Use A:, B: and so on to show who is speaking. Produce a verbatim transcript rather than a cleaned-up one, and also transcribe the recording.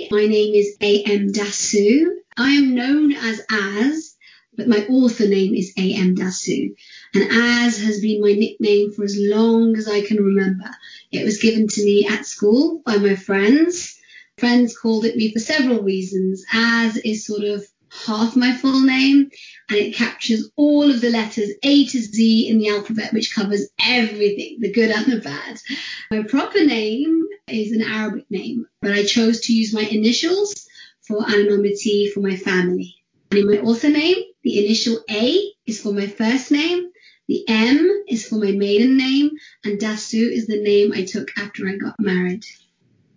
A: my name is A M Dasu. I am known as Az, but my author name is A M Dasu. And Az has been my nickname for as long as I can remember. It was given to me at school by my friends. Friends called it me for several reasons. Az is sort of half my full name, and it captures all of the letters A to Z in the alphabet, which covers everything, the good and the bad. My proper name is an Arabic name, but I chose to use my initials for anonymity for my family. And in my author name, the initial A is for my first name, the M is for my maiden name, and Dasu is the name I took after I got married.